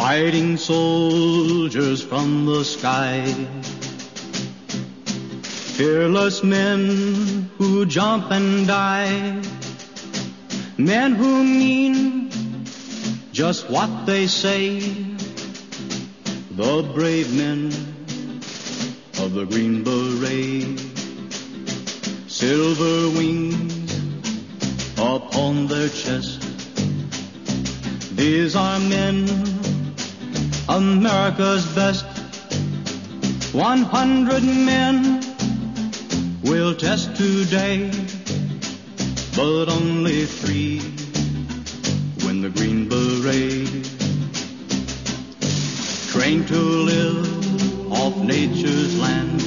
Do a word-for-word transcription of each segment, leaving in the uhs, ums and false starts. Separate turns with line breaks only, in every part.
fighting soldiers from the sky, fearless men who jump and die, men who mean just what they say, the brave men of the Green Beret, silver wings upon their chest. These are men, America's best. One hundred men will test today, but only three win the Green Beret. Trained to live off nature's land,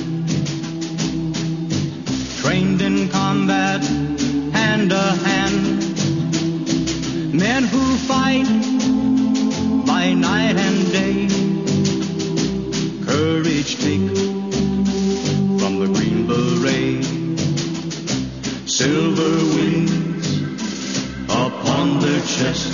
trained in combat hand to hand, men who fight by night and day, courage take from the Green Beret, silver wings upon their chest.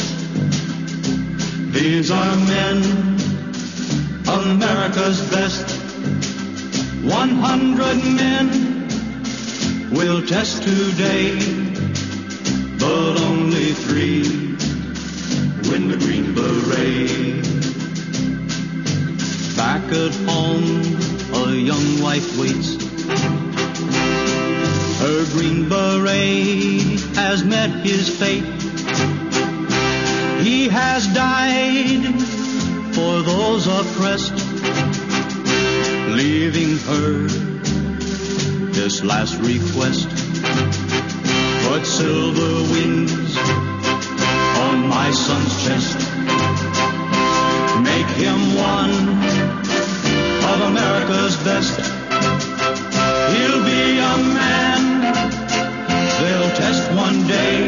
These are men, America's best. One hundred men will test today, but only three win the Green Beret. Back at home, a young wife waits. Her Green Beret has met his fate. He has died for those oppressed, leaving her this last request. Put silver wings on my son's chest. Make him one of America's best. He'll be a man they'll test one day.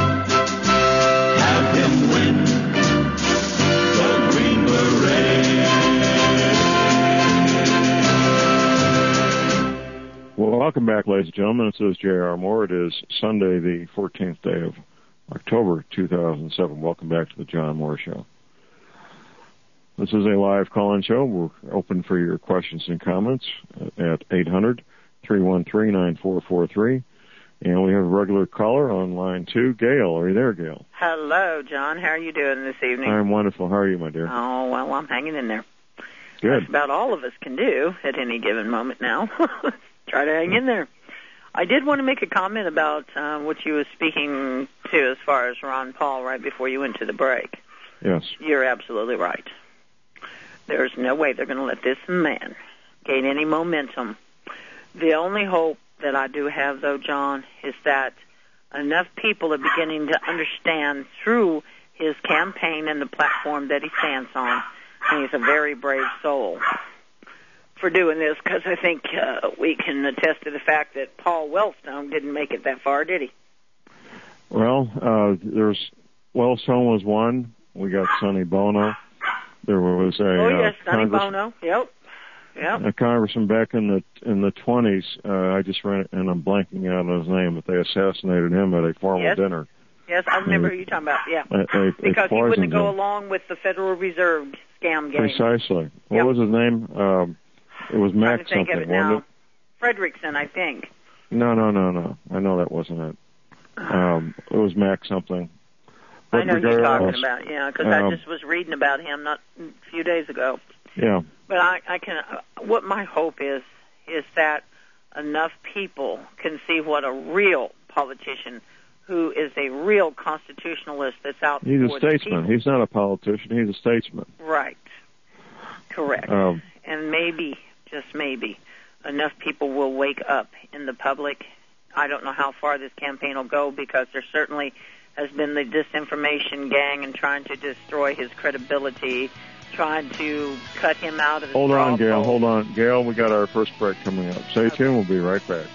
Have him win the Green Beret.
Well, welcome back, ladies and gentlemen. This is J R. Moore. It is Sunday, the fourteenth day of October two thousand seven. Welcome back to the John Moore Show. This is a live call-in show. We're open for your questions and comments at eight hundred, three one three, nine four four three. And we have a regular caller on line two. Gail, are you there, Gail?
Hello, John. How are you doing this evening?
I'm wonderful. How are you, my dear?
Oh, well, I'm hanging in there.
Good.
That's about all of us can do at any given moment now. Try to hang in there. I did want to make a comment about uh, what you were speaking to as far as Ron Paul right before you went to the break.
Yes.
You're absolutely right. There's no way they're going to let this man gain any momentum. The only hope that I do have, though, John, is that enough people are beginning to understand through his campaign and the platform that he stands on, and he's a very brave soul for doing this, because I think uh, we can attest to the fact that Paul Wellstone didn't make it that far, did he?
Well, uh, there's Wellstone was one. We got Sonny Bono. There was a
oh yes,
uh,
Sonny
Congress-
Bono. Yep. Yep.
A congressman back in the in the twenties. Uh, I just ran it, and I'm blanking out on his name, but they assassinated him at a formal
yes.
dinner.
Yes, I remember who you're talking about. Yeah,
they, they,
because
they
he wouldn't go
him.
along with the Federal Reserve scam game.
Precisely. What
yep.
was his name? Um, it was Mac
I'm trying to think
something,
of it now.
wasn't it?
Fredrickson, I think.
No, no, no, no. I know that wasn't it. Um, it was Mac something.
But I know you're talking
else,
about, yeah, because
um,
I just was reading about him not a few days ago.
Yeah.
But I, I can. Uh, what my hope is is that enough people can see what a real politician, who is a real constitutionalist, that's out.
He's
for
a statesman.
The
He's not a politician. He's a statesman.
Right. Correct.
Um,
and maybe, just maybe, enough people will wake up in the public. I don't know how far this campaign will go, because there certainly has been the disinformation gang and trying to destroy his credibility, trying to cut him out of the
Hold on, Gail.
poll.
Hold on. Gail, we got our first break coming up. Stay tuned. We'll be right back.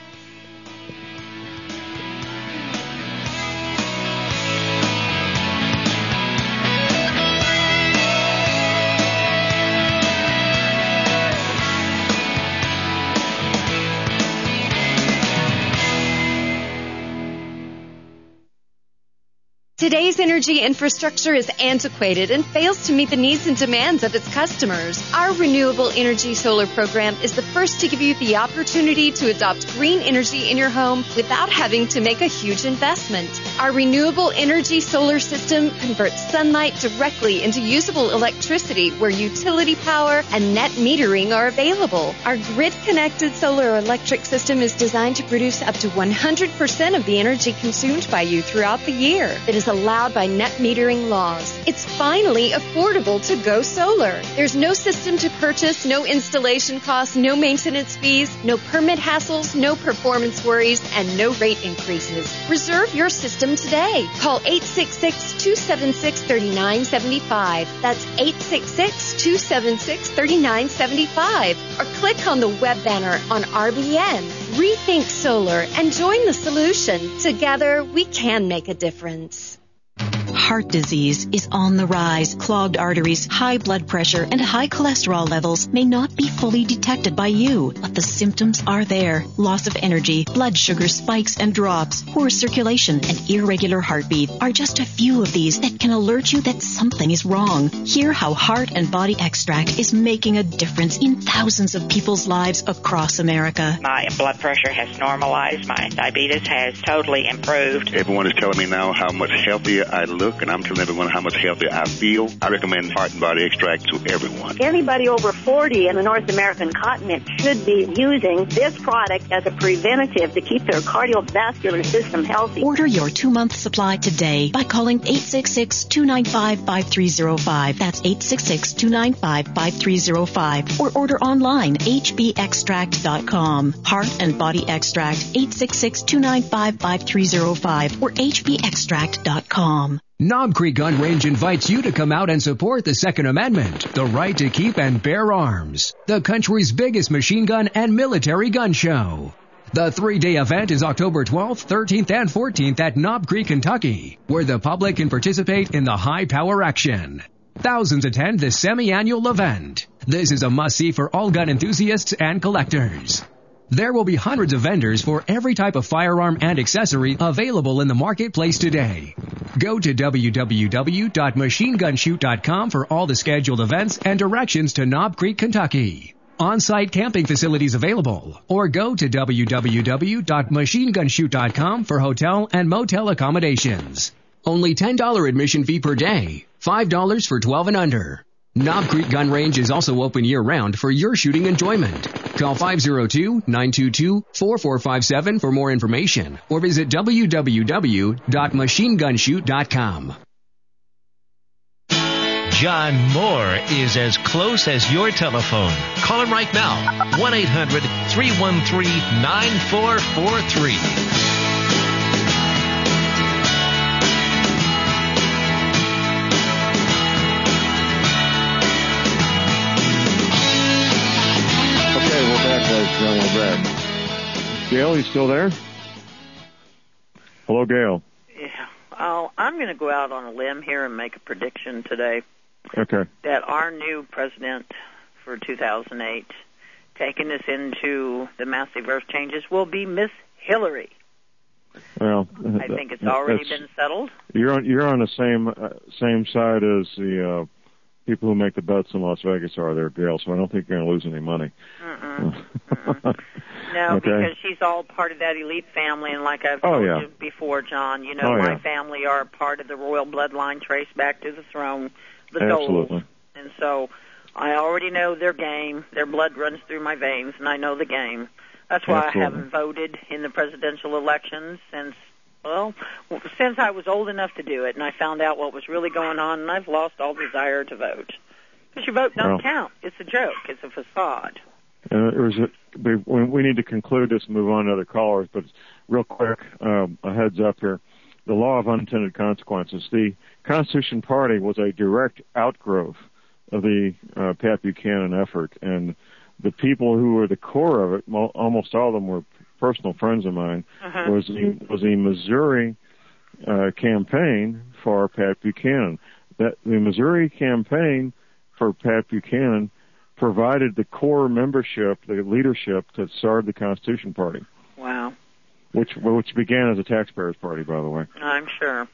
Today's energy infrastructure is antiquated and fails to meet the needs and demands of its customers. Our Renewable Energy Solar program is the first to give you the opportunity to adopt green energy in your home without having to make a huge investment. Our Renewable Energy Solar system converts sunlight directly into usable electricity where utility power and net metering are available. Our grid-connected solar electric system is designed to produce up to one hundred percent of the energy consumed by you throughout the year. It is allowed by net metering laws. It's finally affordable to go solar. There's no system to purchase, no installation costs, no maintenance fees, no permit hassles, no performance worries, and no rate increases. Reserve your system today. Call eight six six, two seven six, three nine seven five. That's eight six six, two seven six, three nine seven five. Or click on the web banner on R B N. Rethink solar and join the solution. Together, we can make a difference.
Heart disease is on the rise. Clogged arteries, high blood pressure, and high cholesterol levels may not be fully detected by you, but the symptoms are there. Loss of energy, blood sugar spikes and drops, poor circulation, and irregular heartbeat are just a few of these that can alert you that something is wrong. Hear how Heart and Body Extract is making a difference in thousands of people's lives across America.
My blood pressure has normalized. My diabetes has totally improved.
Everyone is telling me now how much healthier I look, and I'm telling everyone how much healthier I feel. I recommend Heart and Body Extract to everyone.
Anybody over forty in the North American continent should be using this product as a preventative to keep their cardiovascular system healthy.
Order your two-month supply today by calling eight six six, two nine five, five three zero five. That's eight six six, two nine five, five three zero five. Or order online, h b extract dot com. Heart and Body Extract, eight six six, two nine five, five three zero five or h b extract dot com.
Knob Creek Gun Range invites you to come out and support the Second Amendment, the right to keep and bear arms, the country's biggest machine gun and military gun show. The three-day event is October twelfth, thirteenth, and fourteenth at Knob Creek, Kentucky, where the public can participate in the high-power action. Thousands attend this semi-annual event. This is a must-see for all gun enthusiasts and collectors. There will be hundreds of vendors for every type of firearm and accessory available in the marketplace today. Go to w w w dot machine gun shoot dot com for all the scheduled events and directions to Knob Creek, Kentucky. On-site camping facilities available, or go to w w w dot machine gun shoot dot com for hotel and motel accommodations. Only ten dollars admission fee per day, five dollars for twelve and under. Knob Creek Gun Range is also open year-round for your shooting enjoyment. Call five oh two, nine two two, four four five seven for more information or visit w w w dot machine gun shoot dot com.
John Moore is as close as your telephone. Call him right now, one eight hundred, three one three, nine four four three.
We're back. Gail, you still there? Hello, Gail.
Yeah. Oh, I'm going to go out on a limb here and make a prediction today.
Okay.
That our new president for two thousand eight, taking us into the massive earth changes, will be Miss Hillary.
Well,
I think it's already been settled.
You're on you're on the same uh, same side as the uh, people who make the bets in Las Vegas are there, Gail, so I don't think you're going to lose any money.
Mm-mm. Mm-mm. No,
okay.
Because she's all part of that elite family, and like I've told
oh, yeah.
you before, John, you know,
oh,
my
yeah.
family are part of the royal bloodline traced back to the throne, the
Absolutely.
Doles. And so I already know their game. Their blood runs through my veins, and I know the game. That's why
Absolutely.
I haven't voted in the presidential elections since, well, since I was old enough to do it, and I found out what was really going on, and I've lost all desire to vote. Because your vote don't
well,
count. It's a joke. It's a facade.
Uh, there's a, we need to conclude this and move on to other callers, but real quick, um, a heads up here. The law of unintended consequences. The Constitution Party was a direct outgrowth of the uh, Pat Buchanan effort, and the people who were the core of it, almost all of them were personal friends of mine, uh-huh. was the, was the Missouri uh, campaign for Pat Buchanan. That the Missouri campaign for Pat Buchanan provided the core membership, the leadership that started the Constitution Party.
Wow.
Which which began as a taxpayers' party, by the way.
I'm sure.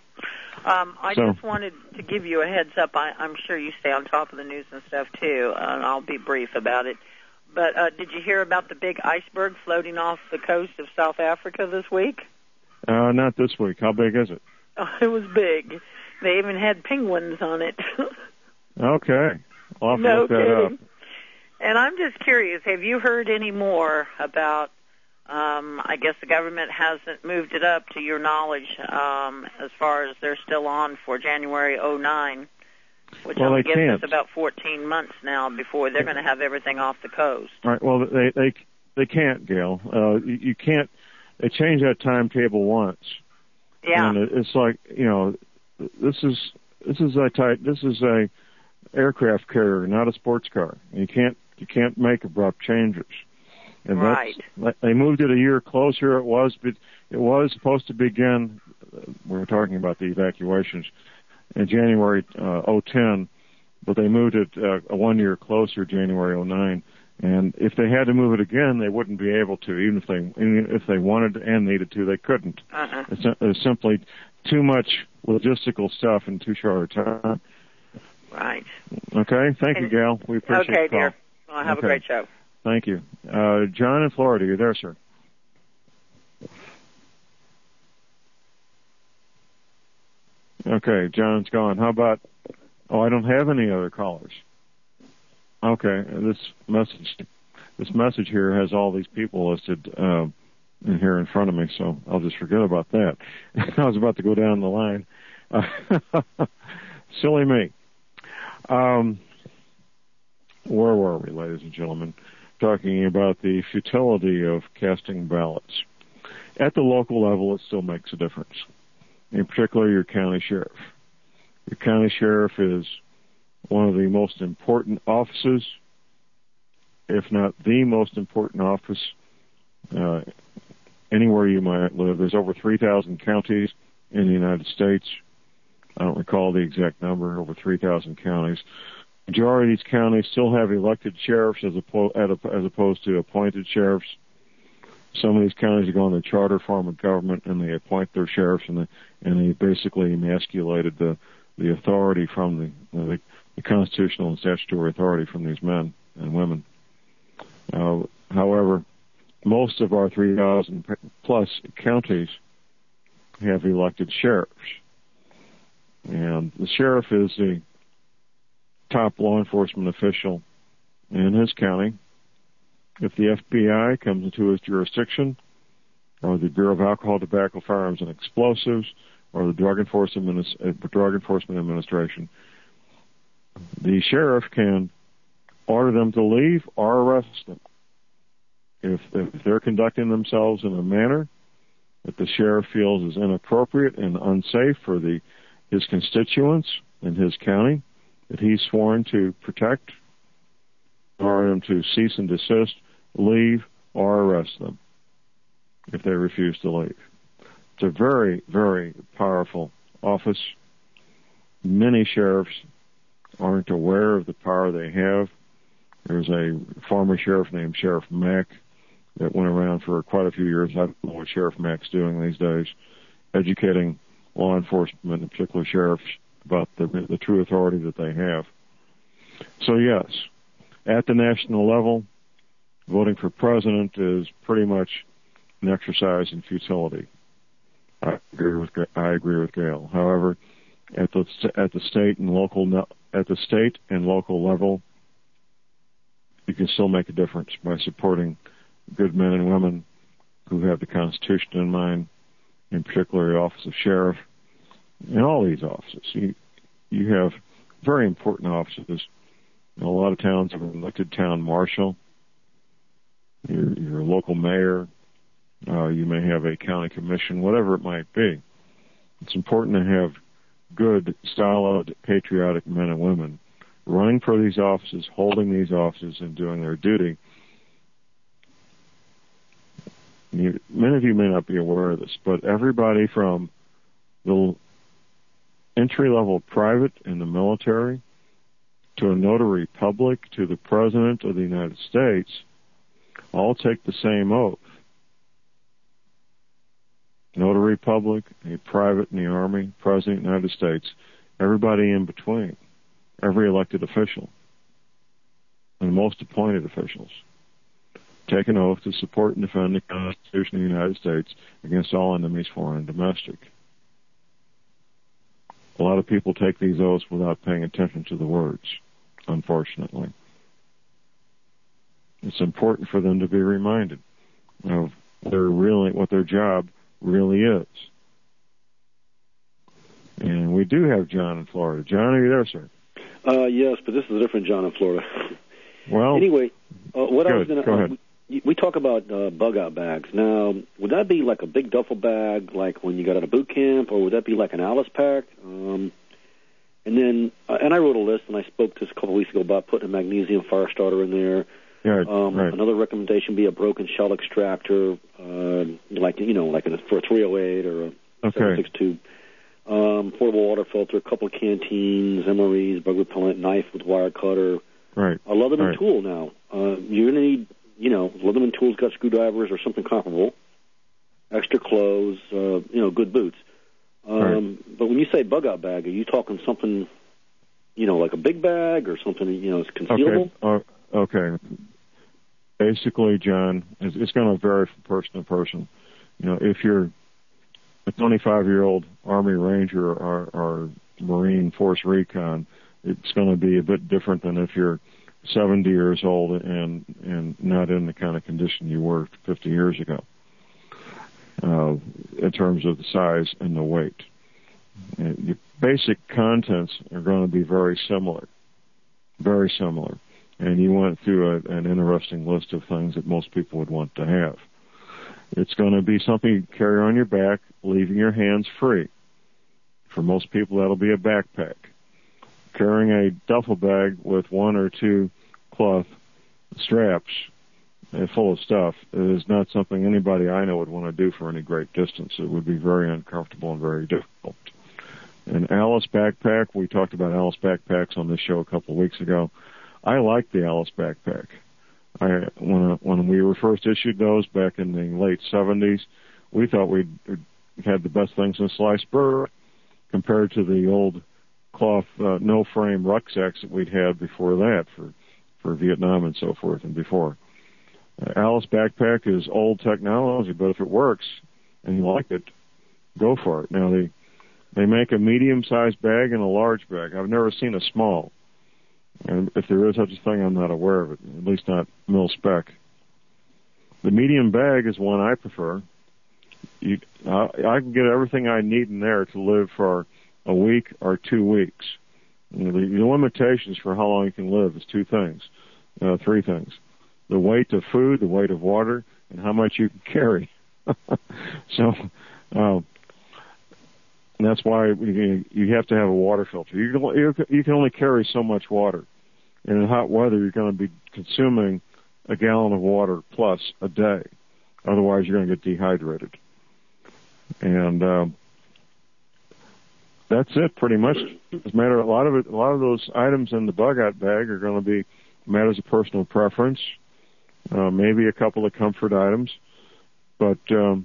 Um, I
So-
just wanted to give you a heads up. I, I'm sure you stay on top of the news and stuff, too, and I'll be brief about it. But uh, did you hear about the big iceberg floating off the coast of South Africa this week?
Uh, not this week. How big is it?
Oh, it was big. They even had penguins on it.
Okay. I'll have to
No
look that
kidding.
up.
And I'm just curious, have you heard any more about, um, I guess the government hasn't moved it up to your knowledge um, as far as they're still on for January oh nine, which
Well,
I
they
guess
can't.
is about fourteen months now before they're going to have everything off the coast.
All right. Well, they they they can't, Gail. Uh, you, you can't. They changed that timetable once.
Yeah.
And it- it's like, you know, this is this is a type. This is a aircraft carrier, not a sports car. You can't you can't make abrupt changes. And
Right.
that's, they moved it a year closer. It was it was supposed to begin. uh, We're talking about the evacuations in January uh, oh ten, but they moved it uh, one year closer, January oh nine. And if they had to move it again, they wouldn't be able to. Even if they even if they wanted and needed to, they couldn't.
Uh-uh.
It's, it's simply too much logistical stuff in too short a time.
Right.
Okay. Thank you,
And-
Gail. We appreciate
Okay,
the call.
dear. Well, have
Okay.
a great show.
Thank you. Uh, John in Florida, you there, sir? Okay, John's gone. How about, oh, I don't have any other callers. Okay, this message, this message here has all these people listed, uh, in here in front of me, so I'll just forget about that. I was about to go down the line. Uh, silly me. Um, where were we, ladies and gentlemen? Talking about the futility of casting ballots. At the local level, it still makes a difference. In particular, your county sheriff. Your county sheriff is one of the most important offices, if not the most important office, uh, anywhere you might live. There's over three thousand counties in the United States. I don't recall the exact number, over three thousand counties. Majority of these counties still have elected sheriffs as, oppo- as opposed to appointed sheriffs. Some of these counties are going the charter form of government, and they appoint their sheriffs, and they, and they basically emasculated the the authority from the, the the constitutional and statutory authority from these men and women. Uh, however, most of our three thousand plus counties have elected sheriffs, and the sheriff is the top law enforcement official in his county. If the F B I comes into his jurisdiction, or the Bureau of Alcohol, Tobacco, Firearms, and Explosives, or the Drug Enforcement, uh, Drug Enforcement Administration, the sheriff can order them to leave or arrest them. If, if they're conducting themselves in a manner that the sheriff feels is inappropriate and unsafe for the his constituents in his county that he's sworn to protect, order them to cease and desist, leave, or arrest them if they refuse to leave. It's a very, very powerful office. Many sheriffs aren't aware of the power they have. There's a former sheriff named Sheriff Mack that went around for quite a few years. I don't know what Sheriff Mack's doing these days, educating law enforcement, in particular sheriffs, about the, the true authority that they have. So yes, at the national level, voting for president is pretty much an exercise in futility. I agree with I agree with Gail. However, at the at the state and local at the state and local level, you can still make a difference by supporting good men and women who have the Constitution in mind, in particular the office of sheriff, and all these offices. You you have very important offices. A lot of towns have an elected town marshal, your, your local mayor, uh, you may have a county commission, whatever it might be. It's important to have good, solid, patriotic men and women running for these offices, holding these offices, and doing their duty. You, many of you may not be aware of this, but everybody from the entry-level private in the military to a notary public to the President of the United States all take the same oath. notary public, a private in the Army, President of the United States, everybody in between, every elected official, and most appointed officials, take an oath to support and defend the Constitution of the United States against all enemies, foreign and domestic. A lot of people take these oaths without paying attention to the words, unfortunately. It's important for them to be reminded of their really, what their job really is. And we do have John in Florida. John, are you there, sir?
Uh, yes, but this is a different John in Florida.
Well,
anyway, uh, what
good.
I was going
to...
uh, we, we talk about uh, bug-out bags. Now, would that be like a big duffel bag, like when you got out of boot camp, or would that be like an Alice pack? Um, and then, uh, and I wrote a list, and I spoke to this a couple weeks ago about putting a magnesium fire starter in there.
Yeah,
um,
right.
Another recommendation would be a broken shell extractor, uh, like, you know, like a, for a three oh eight or a
okay.
seven six two. Um, portable water filter, a couple of canteens, M R Es, bug repellent, knife with wire cutter.
Right.
A Leatherman
right.
tool now. Uh, you're going to need, you know, Leatherman tools got screwdrivers or something comparable, extra clothes, uh, you know, good boots. Um, right. But when you say bug-out bag, are you talking something, you know, like a big bag or something, you know, it's concealable?
Okay. Uh, okay. Basically, John, it's, it's going to vary from person to person. You know, if you're a twenty-five-year-old Army Ranger or, or Marine Force Recon, it's going to be a bit different than if you're seventy years old and and not in the kind of condition you were fifty years ago, uh, in terms of the size and the weight. And your basic contents are going to be very similar, very similar. And you went through a, an interesting list of things that most people would want to have. It's going to be something you carry on your back, leaving your hands free. For most people, that'll be a backpack. Carrying a duffel bag with one or two cloth straps full of stuff is not something anybody I know would want to do for any great distance. It would be very uncomfortable and very difficult. An Alice backpack, we talked about Alice backpacks on this show a couple of weeks ago. I like the Alice backpack. I, when, when we were first issued those back in the late seventies, we thought we'd had the best things in sliced burr compared to the old cloth, uh, no-frame rucksacks that we'd had before that for, for Vietnam and so forth and before. Uh, Alice backpack is old technology, but if it works and you like it, go for it. Now, they, they make a medium-sized bag and a large bag. I've never seen a small. And if there is such a thing, I'm not aware of it, at least not mil-spec. The medium bag is one I prefer. You, I, I can get everything I need in there to live for a week or two weeks. You know, the, the limitations for how long you can live is two things, uh, three things. The weight of food, the weight of water, and how much you can carry. so uh, that's why you, you have to have a water filter. You can, you, you can only carry so much water. And in hot weather, you're going to be consuming a gallon of water plus a day. Otherwise, you're going to get dehydrated. And um, that's it, pretty much. As a matter, a lot of it, a lot of those items in the bug-out bag are going to be matters of personal preference. Uh, maybe a couple of comfort items, but um,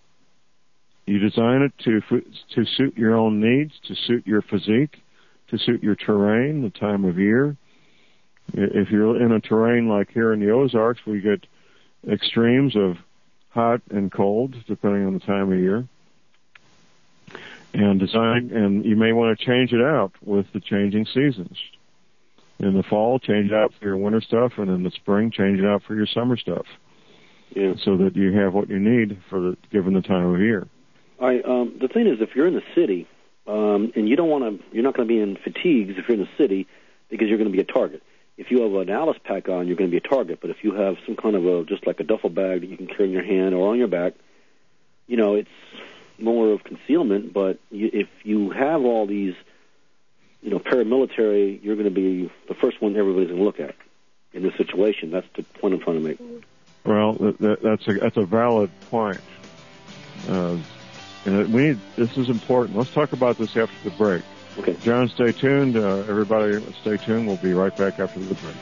you design it to to suit your own needs, to suit your physique, to suit your terrain, the time of year. If you're in a terrain like here in the Ozarks, we get extremes of hot and cold, depending on the time of year. And design, and you may want to change it out with the changing seasons. In the fall, change it out for your winter stuff, and in the spring, change it out for your summer stuff.
Yeah.
So that you have what you need for the given the time of year.
I um, the thing is, if you're in the city, um, and you don't want to, you're not going to be in fatigues if you're in the city because you're going to be a target. If you have an Alice pack on, you're going to be a target. But if you have some kind of a, just like a duffel bag that you can carry in your hand or on your back, you know, it's more of concealment. But you, if you have all these, you know, paramilitary, you're going to be the first one everybody's going to look at in this situation. That's the point I'm trying to make.
Well, that, that's a that's a valid point. Uh, and we need, this is important. Let's talk about this after the break.
Okay.
John, stay tuned. Uh, everybody, stay tuned. We'll be right back after the break.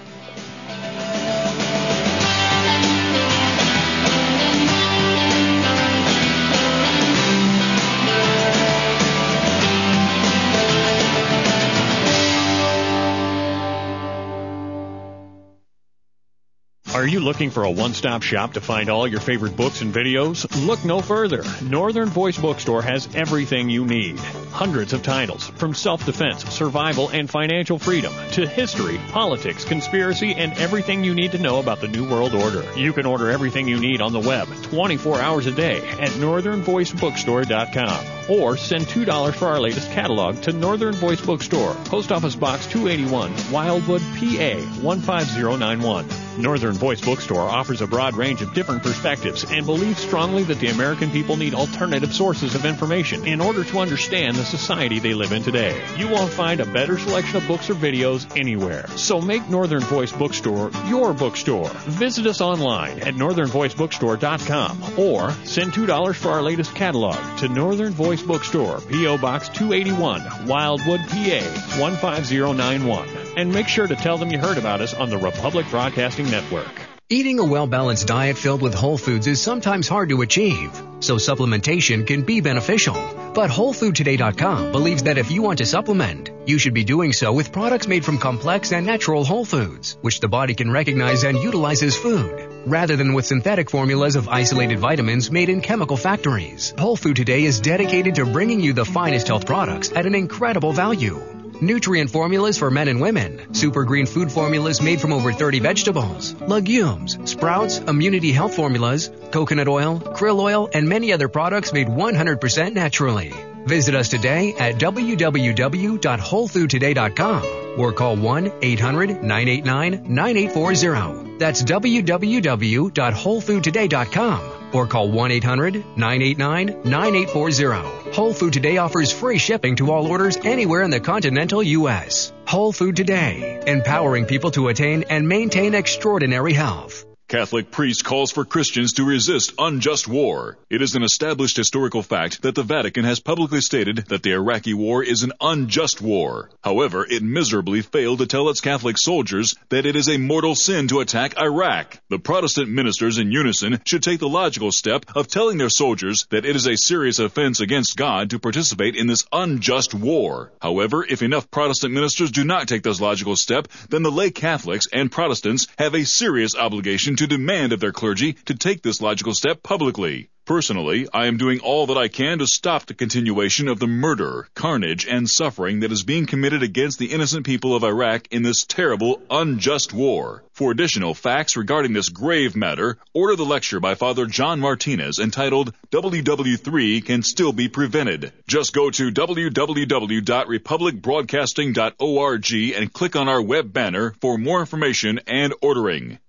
Are you looking for a one-stop shop to find all your favorite books and videos? Look no further. Northern Voice Bookstore has everything you need. Hundreds of titles, from self-defense, survival, and financial freedom, to history, politics, conspiracy, and everything you need to know about the New World Order. You can order everything you need on the web, twenty-four hours a day, at northern voice bookstore dot com. Or send two dollars for our latest catalog to Northern Voice Bookstore, Post Office Box two eighty-one, Wildwood, P A one five zero nine one. Northern Voice Bookstore offers a broad range of different perspectives and believes strongly that the American people need alternative sources of information in order to understand the society they live in today. You won't find a better selection of books or videos anywhere. So make Northern Voice Bookstore your bookstore. Visit us online at northern voice bookstore dot com or send two dollars for our latest catalog to Northern Voice Bookstore, P O Box two eighty-one, Wildwood, P A one five zero nine one. And make sure to tell them you heard about us on the Republic Broadcasting Network.
Eating a well-balanced diet filled with whole foods is sometimes hard to achieve, so supplementation can be beneficial. But whole food today dot com believes that if you want to supplement, you should be doing so with products made from complex and natural whole foods, which the body can recognize and utilize as food, rather than with synthetic formulas of isolated vitamins made in chemical factories. Whole Food Today is dedicated to bringing you the finest health products at an incredible value. Nutrient formulas for men and women, super green food formulas made from over thirty vegetables, legumes, sprouts, immunity health formulas, coconut oil, krill oil, and many other products made one hundred percent naturally. Visit us today at w w w dot whole food today dot com or call one eight hundred nine eight nine nine eight four zero. That's w w w dot whole food today dot com or call one eight hundred nine eight nine nine eight four zero. Whole Food Today offers free shipping to all orders anywhere in the continental U S. Whole Food Today, empowering people to attain and maintain extraordinary health.
Catholic priest calls for Christians to resist unjust war. It is an established historical fact that the Vatican has publicly stated that the Iraqi war is an unjust war. However, it miserably failed to tell its Catholic soldiers that it is a mortal sin to attack Iraq. The Protestant ministers in unison should take the logical step of telling their soldiers that it is a serious offense against God to participate in this unjust war. However, if enough Protestant ministers do not take this logical step, then the lay Catholics and Protestants have a serious obligation to demand of their clergy to take this logical step publicly. Personally, I am doing all that I can to stop the continuation of the murder, carnage, and suffering that is being committed against the innocent people of Iraq in this terrible, unjust war. For additional facts regarding this grave matter, order the lecture by Father John Martinez entitled W W three Can Still Be Prevented. Just go to w w w dot republic broadcasting dot org and click on our web banner for more information and ordering.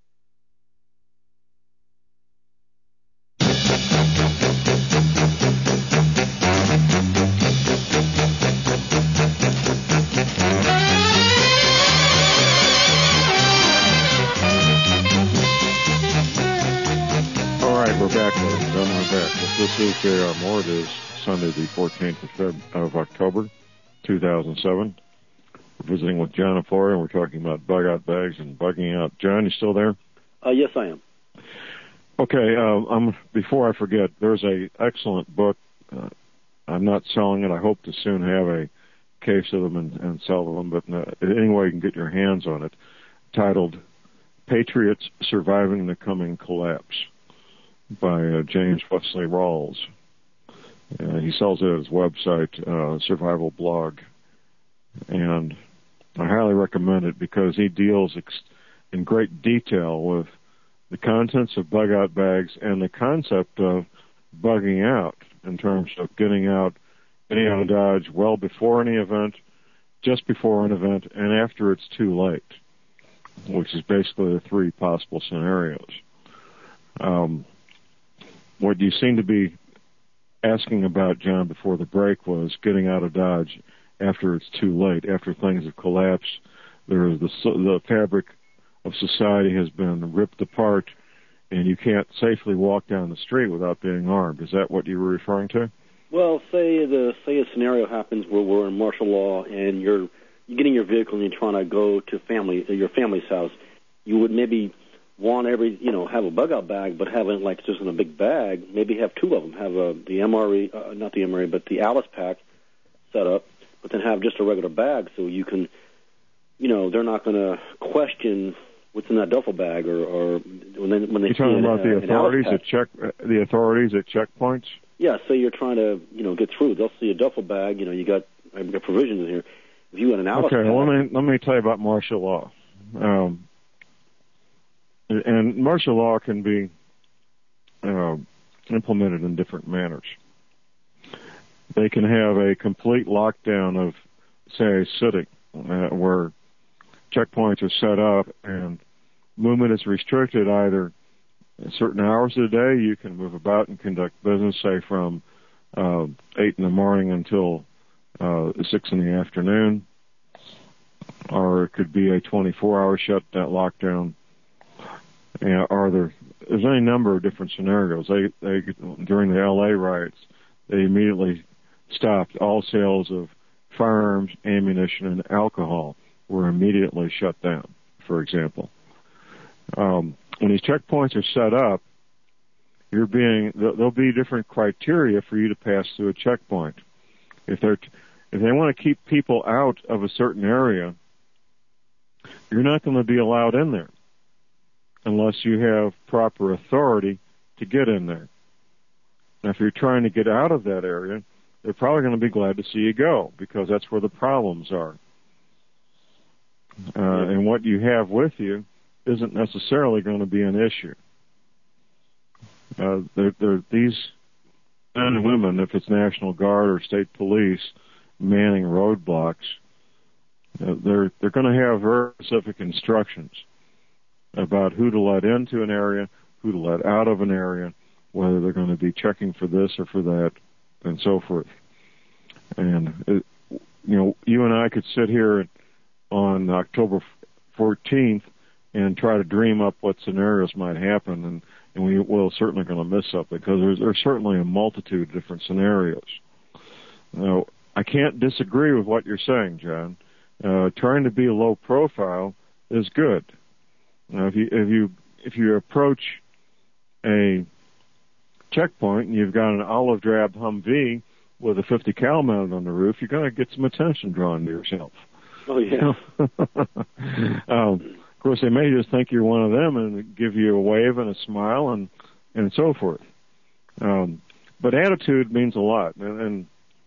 We're back, ladies and gentlemen. We're back. This is J R Moore. It is Sunday, the fourteenth of, Feb- of October, two thousand seven. We're visiting with John Aflora, and we're talking about bug-out bags and bugging out. John, you still there?
Uh, yes, I am.
Okay. Uh, I'm, before I forget, there's a excellent book. Uh, I'm not selling it. I hope to soon have a case of them and, and sell them, but uh, anyway, you can get your hands on it, titled Patriots Surviving the Coming Collapse, by uh, James Wesley Rawls. Uh, he sells it at his website, uh, Survival Blog. And I highly recommend it because he deals ex- in great detail with the contents of bug-out bags and the concept of bugging out in terms of getting out, getting out of Dodge well before any event, just before an event, and after it's too late, which is basically the three possible scenarios. Um, What you seem to be asking about, John, before the break was getting out of Dodge after it's too late, after things have collapsed. There is the, the fabric of society has been ripped apart, and you can't safely walk down the street without being armed. Is that what you were referring to?
Well, say the say a scenario happens where we're in martial law and you're you get in your vehicle and you're trying to go to family your family's house. You would maybe want every, you know, have a bug-out bag, but have it like just in a big bag. Maybe have two of them. Have a, the M R E, uh, not the M R E, but the Alice pack set up, but then have just a regular bag so you can, you know, they're not going to question what's in that duffel bag, or, or when they when they
You're
see
talking
an,
about
uh,
the
an
authorities
Alice
at check uh, the authorities at checkpoints.
Yeah, say you're trying to, you know, get through. They'll see a duffel bag. You know, you got, I've got provisions in here. If you got an Alice
Okay,
pack,
well, let me let me tell you about martial law. Um, and martial law can be uh, implemented in different manners. They can have a complete lockdown of, say, a city uh, where checkpoints are set up and movement is restricted either certain hours of the day. You can move about and conduct business, say, from uh, eight in the morning until uh, six in the afternoon, or it could be a twenty-four hour shutdown, lockdown. And are there? There's any number of different scenarios. They, they during the L A riots, they immediately stopped all sales of firearms, ammunition, and alcohol were immediately shut down, for example. Um, when these checkpoints are set up, you're being, there'll be different criteria for you to pass through a checkpoint. If they're, if they want to keep people out of a certain area, you're not going to be allowed in there unless you have proper authority to get in there. Now, if you're trying to get out of that area, they're probably going to be glad to see you go because that's where the problems are. Uh, and what you have with you isn't necessarily going to be an issue. Uh, they're, they're, these men and women, if it's National Guard or state police manning roadblocks, uh, they're they're going to have very specific instructions about who to let into an area, who to let out of an area, whether they're going to be checking for this or for that, and so forth. And, it, you know, you and I could sit here on October fourteenth and try to dream up what scenarios might happen, and, and we will certainly going to miss something because there's, there's certainly a multitude of different scenarios. Now, I can't disagree with what you're saying, John. Uh, trying to be low profile is good. Now, if you if you if you approach a checkpoint and you've got an olive drab Humvee with a fifty cal mounted on the roof, you're going to get some attention drawn to yourself.
Oh yeah.
um, of course, they may just think you're one of them and give you a wave and a smile and and so forth. Um, but attitude means a lot, and, and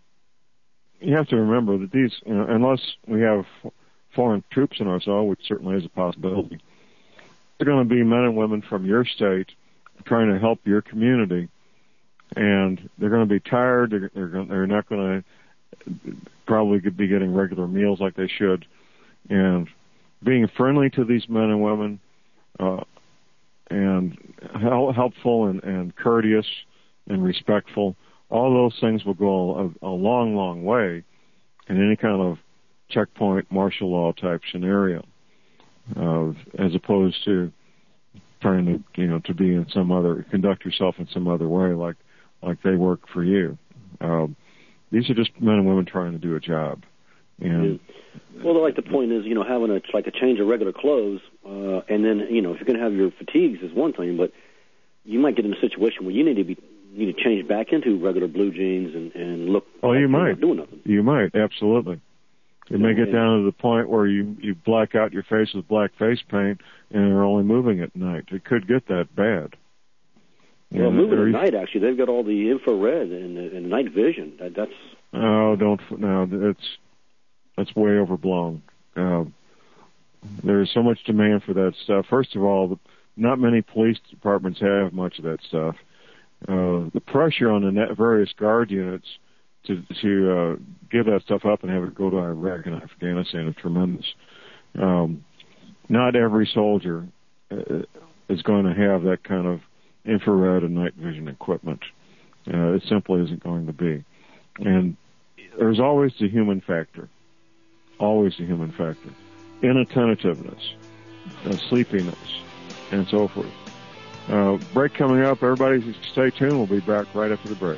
you have to remember that these, you know, unless we have foreign troops in our zone, which certainly is a possibility, they're going to be men and women from your state trying to help your community, and they're going to be tired. They're, they're, going, they're not going to probably be getting regular meals like they should, and being friendly to these men and women, uh, and hel- helpful and, and courteous and respectful, all those things will go a, a long, long way in any kind of checkpoint martial law type scenario, uh, as opposed to trying to, you know, to be in some other, conduct yourself in some other way, like, like they work for you. Um, these are just men and women trying to do a job. And
well, like the point is, you know, having a like a change of regular clothes, uh, and then, you know, if you're going to have your fatigues is one thing, but you might get in a situation where you need to be need to change back into regular blue jeans and, and look.
Oh,
like
you
you're
might.
not doing nothing.
You might, absolutely. It may get down to the point where you, you black out your face with black face paint and are only moving at night. It could get that bad.
Well,
And
moving
there-
at night, actually, they've got all the infrared and, and night vision. That, that's
Oh, don't, no, it's, that's way overblown. Uh, there's so much demand for that stuff. First of all, not many police departments have much of that stuff. Uh, the pressure on the net various guard units to to uh, give that stuff up and have it go to Iraq and Afghanistan is tremendous. Um, not every soldier uh, is going to have that kind of infrared and night vision equipment. Uh, it simply isn't going to be. And there's always the human factor. Always the human factor. Inattentiveness, uh, sleepiness, and so forth. Uh, break coming up. Everybody stay tuned. We'll be back right after the break.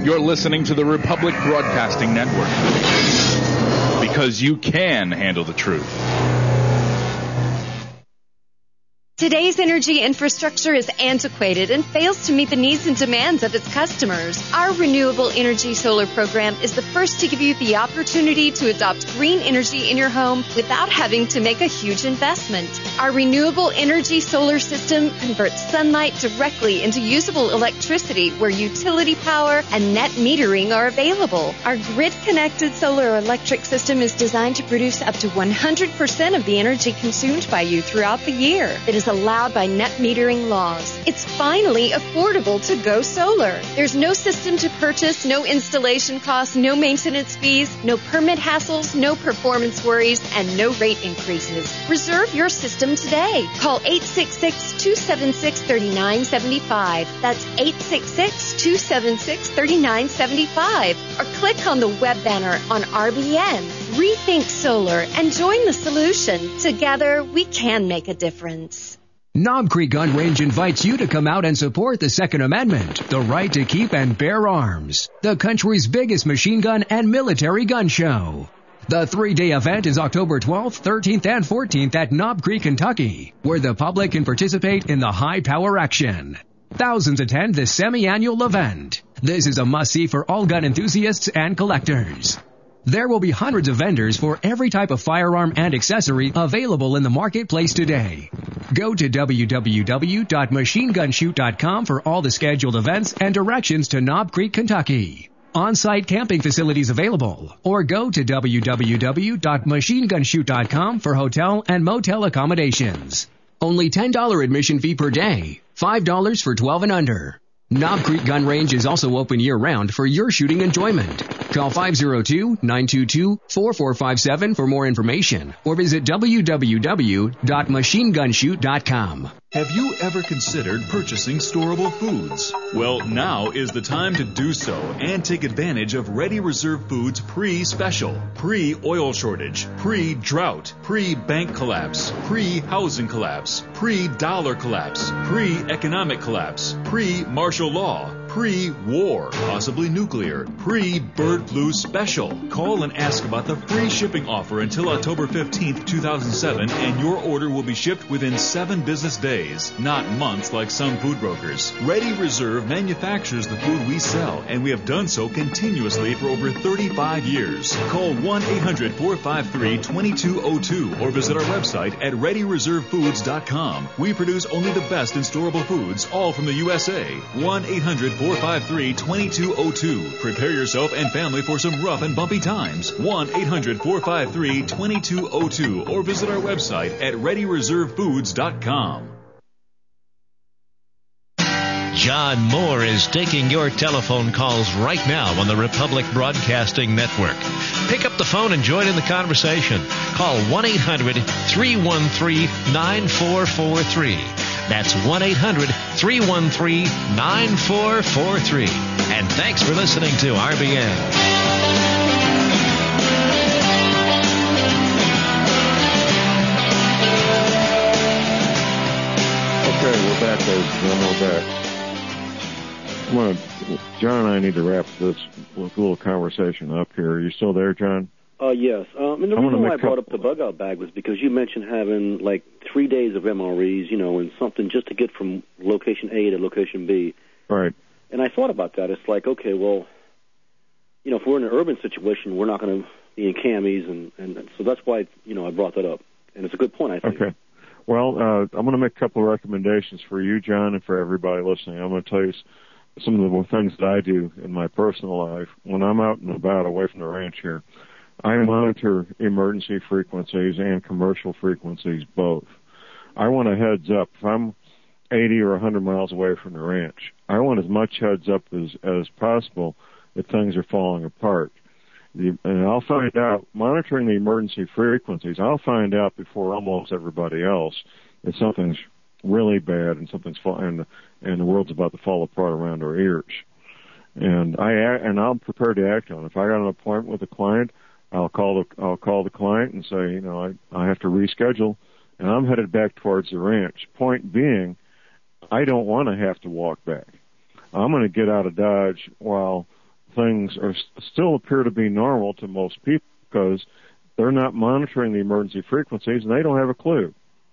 You're listening to the Republic Broadcasting Network, because you can handle the truth.
Today's energy infrastructure is antiquated and fails to meet the needs and demands of its customers. Our Renewable Energy Solar program is the first to give you the opportunity to adopt green energy in your home without having to make a huge investment. Our Renewable Energy Solar system converts sunlight directly into usable electricity where utility power and net metering are available. Our grid-connected solar electric system is designed to produce up to one hundred percent of the energy consumed by you throughout the year. It is allowed by net metering laws. It's finally affordable to go solar. There's no system to purchase, no installation costs, no maintenance fees, no permit hassles, no performance worries, and no rate increases. Reserve your system today. Call eight six six, two seven six, three nine seven five. That's eight six six, two seven six, three nine seven five. Or click on the web banner on R B N. Rethink solar and join the solution. Together, we can make a difference.
Knob Creek Gun Range invites you to come out and support the Second Amendment, the right to keep and bear arms, the country's biggest machine gun and military gun show. The three-day event is October twelfth, thirteenth, and fourteenth at Knob Creek, Kentucky, where the public can participate in the high-power action. Thousands attend this semi-annual event. This is a must-see for all gun enthusiasts and collectors. There will be hundreds of vendors for every type of firearm and accessory available in the marketplace today. Go to w w w dot machine gun shoot dot com for all the scheduled events and directions to Knob Creek, Kentucky. On-site camping facilities available, or go to w w w dot machine gun shoot dot com for hotel and motel accommodations. Only ten dollars admission fee per day, five dollars for twelve and under. Knob Creek Gun Range is also open year-round for your shooting enjoyment. Call five oh two, nine two two, four four five seven for more information or visit w w w dot machine gun shoot dot com.
Have you ever considered purchasing storable foods? Well, now is the time to do so and take advantage of Ready Reserve Foods pre-special, pre-oil shortage, pre-drought, pre-bank collapse, pre-housing collapse, pre-dollar collapse, pre-economic collapse, pre-martial law, pre-war, possibly nuclear, pre-bird flu special. Call and ask about the free shipping offer until October fifteenth, two thousand seven, and your order will be shipped within seven business days, not months like some food brokers. Ready Reserve manufactures the food we sell, and we have done so continuously for over thirty-five years. Call one eight hundred, four five three, two two zero two or visit our website at ready reserve foods dot com. We produce only the best in storable foods, all from the U S A. one eight hundred, four five three, two two zero two. Prepare yourself and family for some rough and bumpy times. one eight hundred, four five three, two two zero two or visit our website at ready reserve foods dot com.
John Moore is taking your telephone calls right now on the Republic Broadcasting Network. Pick up the phone and join in the conversation. Call one eight hundred, three one three, nine four four three. That's one eight hundred, three one three, nine four four three. And thanks for listening to R B N.
Okay, we're back, ladies and gentlemen. We're back. I'm gonna, John and I need to wrap this little conversation up here. Are you still there, John?
Uh, yes. Um, and the
I
reason why I
couple...
brought up the bug-out bag was because you mentioned having, like, three days of M R Es, you know, and something just to get from location A to location B.
Right.
And I thought about that. It's like, okay, well, you know, if we're in an urban situation, we're not going to be in camis, and, and so that's why, you know, I brought that up. And it's a good point, I think.
Okay. Well, uh, I'm going to make a couple of recommendations for you, John, and for everybody listening. I'm going to tell you some of the things that I do in my personal life. When I'm out and about away from the ranch here, I monitor emergency frequencies and commercial frequencies both. I want a heads up. If I'm eighty or one hundred miles away from the ranch, I want as much heads up as, as possible that things are falling apart. The, and I'll find out, monitoring the emergency frequencies, I'll find out before almost everybody else that something's really bad and something's fall, and, and the world's about to fall apart around our ears. And I and I'm prepared to act on it. If I got an appointment with a client, I'll call the I'll call the client and say, you know, I I have to reschedule, and I'm headed back towards the ranch. Point being, I don't want to have to walk back. I'm going to get out of Dodge while things are still appear to be normal to most people because they're not monitoring the emergency frequencies and they don't have a clue.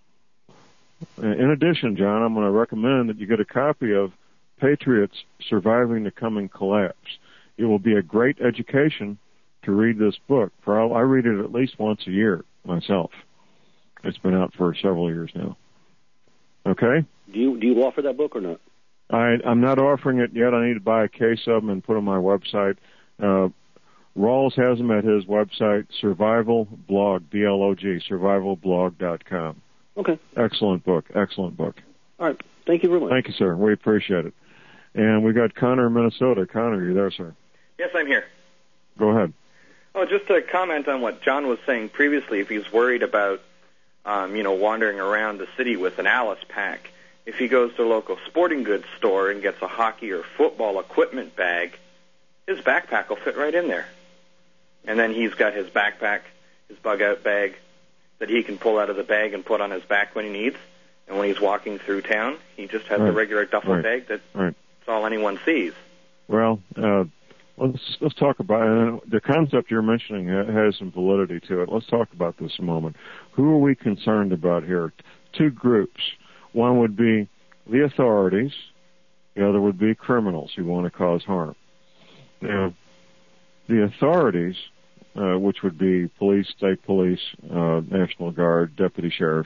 In addition, John, I'm going to recommend that you get a copy of Patriots Surviving the Coming Collapse. It will be a great education to read this book. I read it at least once a year myself. It's been out for several years now. Okay?
Do you do you offer that book or not?
I, I'm not offering it yet. I need to buy a case of them and put on my website. Uh, Rawls has them at his website, Survival Blog, B L O G, survival blog dot com.
Okay.
Excellent book. Excellent book.
All right. Thank you very much.
Thank you, sir. We appreciate it. And we got Connor in Minnesota. Connor, are you there, sir?
Yes, I'm here.
Go ahead.
Oh, just to comment on what John was saying previously, if he's worried about, um, you know, wandering around the city with an Alice pack, if he goes to a local sporting goods store and gets a hockey or football equipment bag, his backpack will fit right in there. And then he's got his backpack, his bug-out bag, that he can pull out of the bag and put on his back when he needs. And when he's walking through town, he just has
right.
a regular duffel
right.
bag that's
right.
all anyone sees.
Well, uh, let's let's talk about uh, the concept you're mentioning has some validity to it. Let's talk about this a moment. Who are we concerned about here? Two groups. One would be the authorities. The other would be criminals who want to cause harm. Now, the authorities, uh, which would be police, state police, uh, National Guard, deputy sheriffs,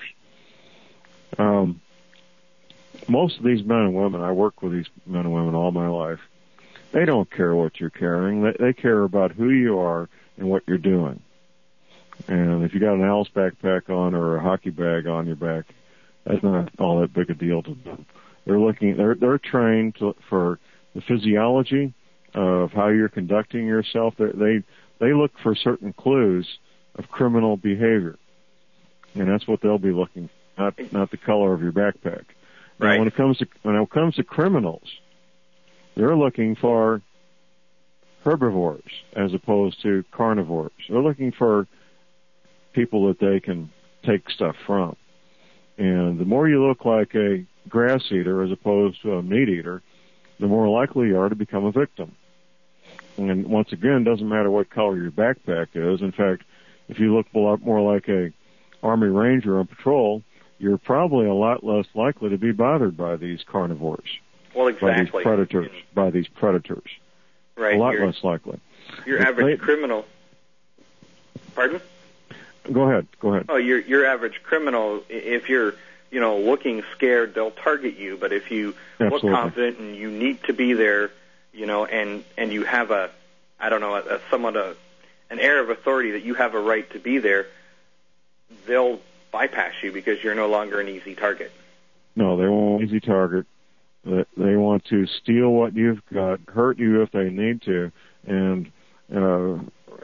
um, most of these men and women, I work with these men and women all my life, they don't care what you're carrying. They, they care about who you are and what you're doing. And if you got an Alice backpack on or a hockey bag on your back, that's not all that big a deal to them. They're looking, they're, they're trained to, for the physiology of how you're conducting yourself. They, they, they look for certain clues of criminal behavior. And that's what they'll be looking for, not, not the color of your backpack. Now,
Right.
when it comes to, when it comes to criminals, they're looking for herbivores as opposed to carnivores. They're looking for people that they can take stuff from. And the more you look like a grass eater as opposed to a meat eater, the more likely you are to become a victim. And once again, it doesn't matter what color your backpack is. In fact, if you look a lot more like a Army Ranger on patrol, you're probably a lot less likely to be bothered by these carnivores.
Well, exactly.
By these predators. By these predators.
Right.
A lot
your,
less likely.
Your
If
average
they,
criminal. Pardon?
Go ahead. Go ahead.
Oh, your your average criminal, if you're, you know, looking scared, they'll target you. But if you
Absolutely.
look confident and you need to be there, you know, and and you have a, I don't know, a, a somewhat a, an air of authority that you have a right to be there, they'll bypass you because you're no longer an easy target.
No, they want an easy target. They want to steal what you've got, hurt you if they need to, and uh,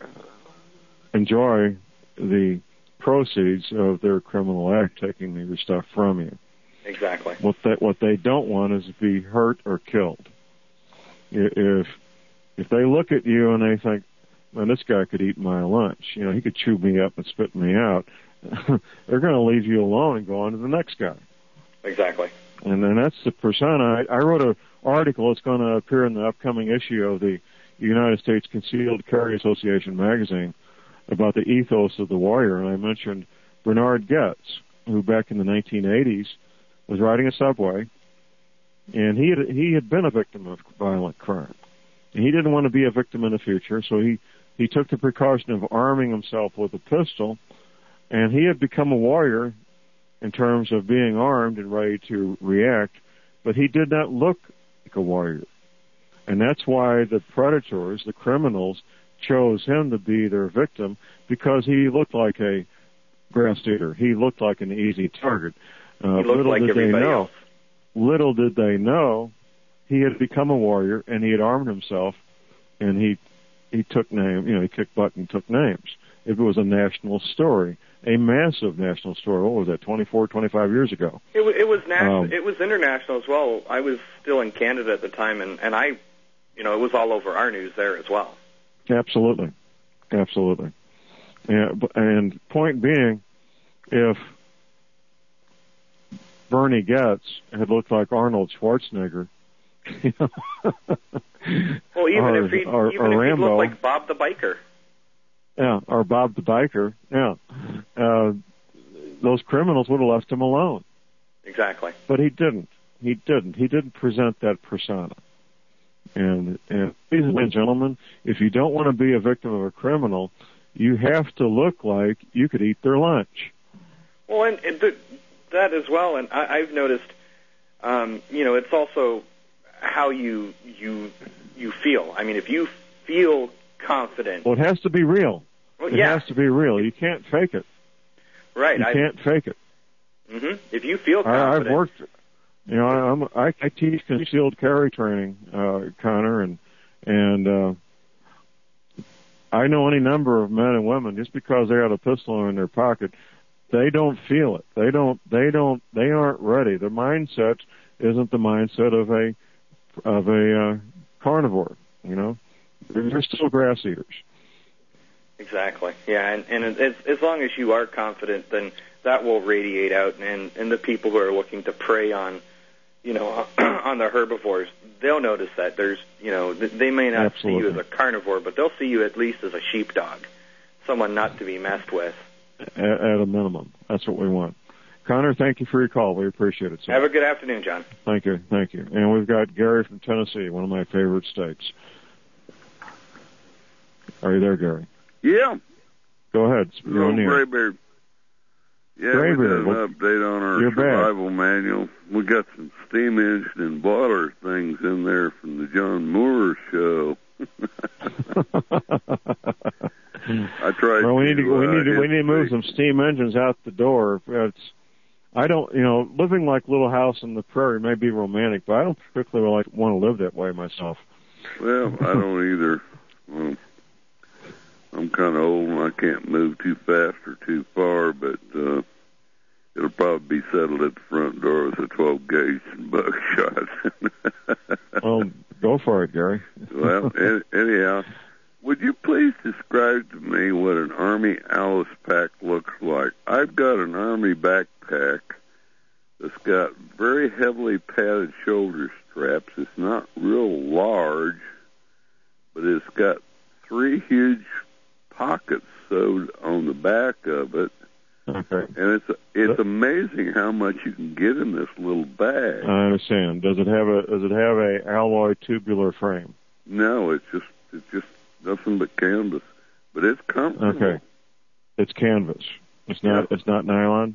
enjoy the proceeds of their criminal act, taking your stuff from you.
Exactly.
What they, what they don't want is to be hurt or killed. If if they look at you and they think, man, this guy could eat my lunch, you know, he could chew me up and spit me out, they're going to leave you alone and go on to the next guy.
Exactly.
And then that's the persona. I, I wrote an article that's going to appear in the upcoming issue of the United States Concealed Carry Association magazine about the ethos of the warrior, and I mentioned Bernard Goetz, who back in the nineteen eighties was riding a subway, and he had, he had been a victim of violent crime. And he didn't want to be a victim in the future, so he, he took the precaution of arming himself with a pistol, and he had become a warrior in terms of being armed and ready to react, but he did not look like a warrior. And that's why the predators, the criminals, chose him to be their victim, because he looked like a grass eater. He looked like an easy target. Uh,
he looked
little
like
did they
everybody
know,
else.
Little did they know, he had become a warrior, and he had armed himself, and he he took name, you know, he kicked butt and took names. It was a national story, a massive national story. What was that, twenty-four, twenty-five years ago?
It was it was national.
Um,
it was international as well. I was still in Canada at the time, and and I, you know, it was all over our news there as well.
Absolutely, absolutely. Yeah, and point being, if Bernie Goetz had looked like Arnold Schwarzenegger, You know?
Well, even
or,
if he
or,
even
or
if he
Rambo.
looked like Bob the Biker.
Yeah, or Bob the Biker. Yeah, uh, those criminals would have left him alone.
Exactly.
But he didn't. He didn't. He didn't present that persona. And, and ladies and gentlemen, if you don't want to be a victim of a criminal, you have to look like you could eat their lunch.
Well, and, and th- that as well. And I, I've noticed, um, you know, it's also how you you you feel. I mean, if you feel confident.
Well, it has to be real.
Well,
it
yeah.
has to be real. You can't fake it.
Right.
You
I,
can't fake it.
Mm-hmm. If you feel
I,
confident.
I've worked. You know, I'm, I, I teach concealed carry training, uh, Connor, and and uh, I know any number of men and women just because they got a pistol in their pocket, they don't feel it. They don't. They don't. They aren't ready. Their mindset isn't the mindset of a of a uh, carnivore. You know, they're still grass eaters.
Exactly. Yeah, and, and as, as long as you are confident, then that will radiate out, and, and the people who are looking to prey on, you know, on the herbivores, they'll notice that there's, you know, they may not
Absolutely.
see you as a carnivore, but they'll see you at least as a sheepdog, someone not to be messed with.
At, at a minimum, that's what we want. Connor, thank you for your call. We appreciate it, sir.
Have a good afternoon, John.
Thank you, thank you. And we've got Gary from Tennessee, one of my favorite states. Are you there, Gary?
Yeah.
Go ahead. You're on the air.
Graybeard. Yeah,
Graybeard.
we got an
Well,
update on our
you're
survival manual. We got some steam engine and boiler things in there from the John Moore show. I tried.
Well, we need to
to
we
uh,
need to we
hit
need to move
the-
some steam engines out the door. It's I don't you know living like Little House on the Prairie may be romantic, but I don't particularly like want to live that way myself.
Well, I don't either. Well, I'm kind of old and I can't move too fast or too far, but uh, it'll probably be settled at the front door with a twelve gauge and buckshot.
Well, go for it, Gary.
Well, an- anyhow, would you please describe to me what an Army Alice pack looks like? I've got an Army backpack that's got very heavily padded shoulder straps. It's not real large, but it's got three huge pockets sewed on the back of it.
Okay.
And it's it's amazing how much you can get in this little bag.
I understand. Does it have a Does it have a alloy tubular frame?
No, it's just it's just nothing but canvas, but it's comfortable.
Okay. It's canvas. It's not.
Yeah.
It's not nylon.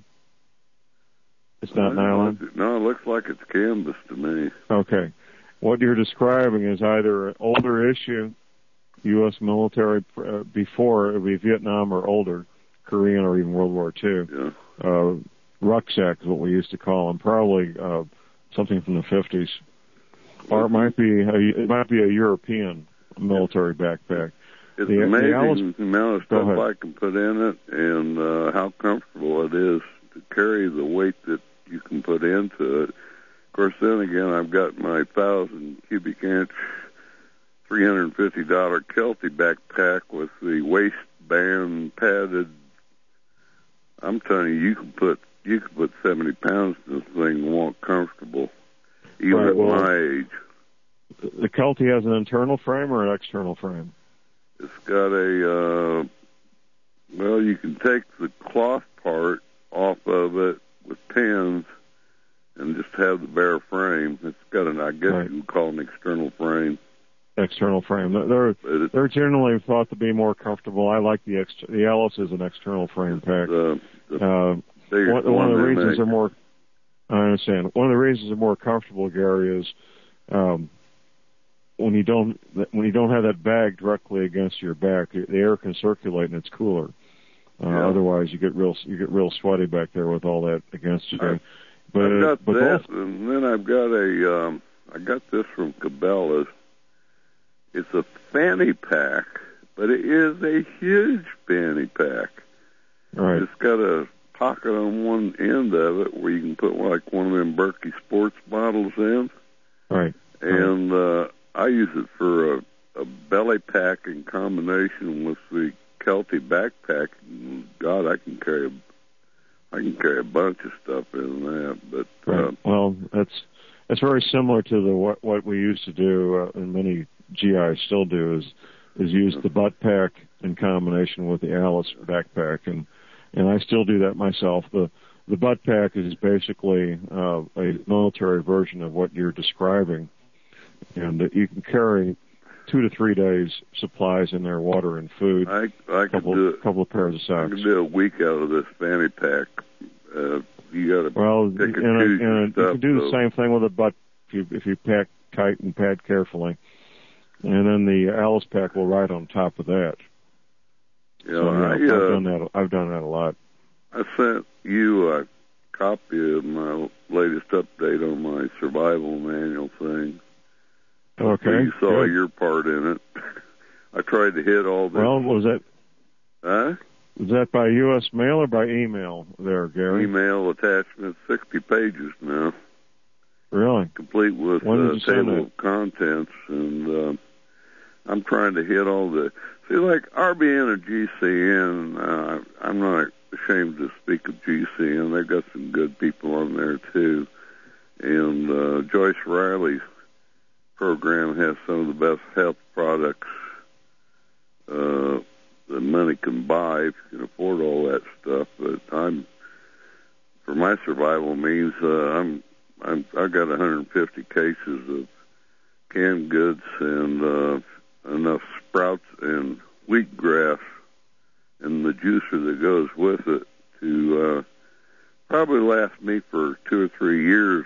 It's not
No,
nylon.
No, it looks like it's canvas to me.
Okay. What you're describing is either an older issue U S military uh, before, it would be Vietnam or older, Korean or even World War Two.
Yeah.
Uh, rucksack is what we used to call them. Probably uh, something from the fifties, or it might be a, it might be a European military backpack.
It's
the,
amazing
the Alice,
the amount of
Go
stuff
ahead.
I can put in it, and uh, how comfortable it is to carry the weight that you can put into it. Of course, then again, I've got my thousand cubic inch, three hundred fifty dollar Kelty backpack with the waistband padded. I'm telling you, you can put you can put seventy pounds in this thing and walk comfortable, even
Right,
at
well,
my age.
The Kelty has an internal frame or an external frame?
It's got a, uh, well, you can take the cloth part off of it with pins and just have the bare frame. It's got an, I guess
Right.
you would call it an external frame.
External frame. They're they're generally thought to be more comfortable. I like the ex- the Alice is an external frame pack.
Uh,
Uh,
biggest
one, one
one
of the
they
reasons
make.
they're more. I understand. One of the reasons they're more comfortable, Gary, is um, when you don't when you don't have that bag directly against your back, the air can circulate and it's cooler. Uh,
Yeah.
Otherwise, you get real you get real sweaty back there with all that against you.
I-
but
I've got
but
that,
both,
and then I've got a, um, I got this from Cabela's. It's a fanny pack, but it is a huge fanny pack.
right.
It's got a pocket on one end of it where you can put like one of them Berkey sports bottles in.
Right.
And uh, I use it for a, a belly pack in combination with the Kelty backpack. God, I can carry a, I can carry a bunch of stuff in that. But uh,
Right. Well, that's that's very similar to the what what we used to do, uh, and many G Is still do, is is use the butt pack in combination with the Alice backpack, and and I still do that myself. The the butt pack is basically uh, a military version of what you're describing, and uh, you can carry two to three days supplies in there, water and food.
I I
couple,
could do a
couple of pairs of socks.
I could do a week out of this fanny pack. Uh, you got to
well,
pick and
and,
choose
and
your
you
stuff,
can do
so.
the same thing with a butt if you if you pack tight and pad carefully, and then the Alice pack will ride on top of that.
Yeah,
so, yeah
I,
I've
uh,
done that. I've done that a lot.
I sent you a copy of my latest update on my survival manual thing.
Okay.
So you saw
good.
your part in it. I tried to hit all this.
Well, was that?
Huh?
Was that by U S mail or by email there, Gary?
Email attachment, sixty pages now.
Really?
Complete with
When did
uh,
you send
table
that?
of contents. And uh, I'm trying to hit all the... See, like R B N or G C N, uh, I'm not ashamed to speak of G C N. They've got some good people on there, too. And uh, Joyce Riley's program has some of the best health products uh, that money can buy if you can afford all that stuff. But I'm, for my survival means, uh, I'm, I'm, I got one hundred fifty cases of canned goods and uh, enough sprouts and wheatgrass and the juicer that goes with it to uh, probably last me for two or three years,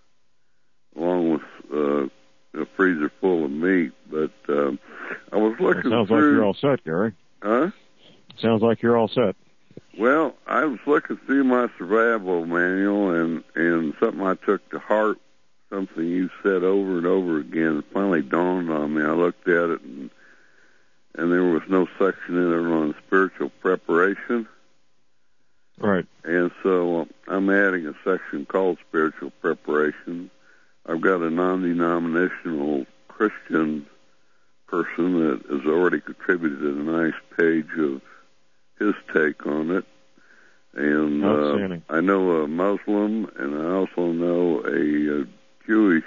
along with uh, a freezer full of meat. But um, I was looking
Sounds
through.
like you're all set, Gary.
Huh?
Sounds like you're all set.
Well, I was looking through my survival manual, and, and something I took to heart, something you said over and over again, finally dawned on me. I looked at it, and, and there was no section in it on spiritual preparation.
Right.
And so um, I'm adding a section called spiritual preparation. I've got a non-denominational Christian person that has already contributed a nice page of his take on it. And uh, I know a Muslim, and I also know a, a Jewish